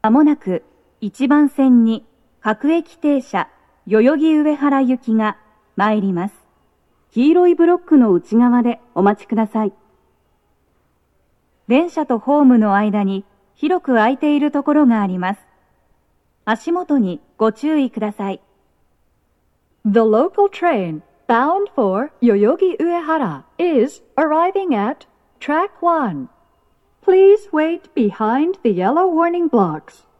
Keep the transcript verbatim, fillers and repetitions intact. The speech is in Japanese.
まもなくいちばん線に各駅停車代々木上原行きが参ります。黄色いブロックの内側でお待ちください。電車とホームの間に広く空いているところがあります。足元にご注意ください。 The local train bound for Yoyogi Uehara is arriving at track one. Please wait behind the yellow warning blocks.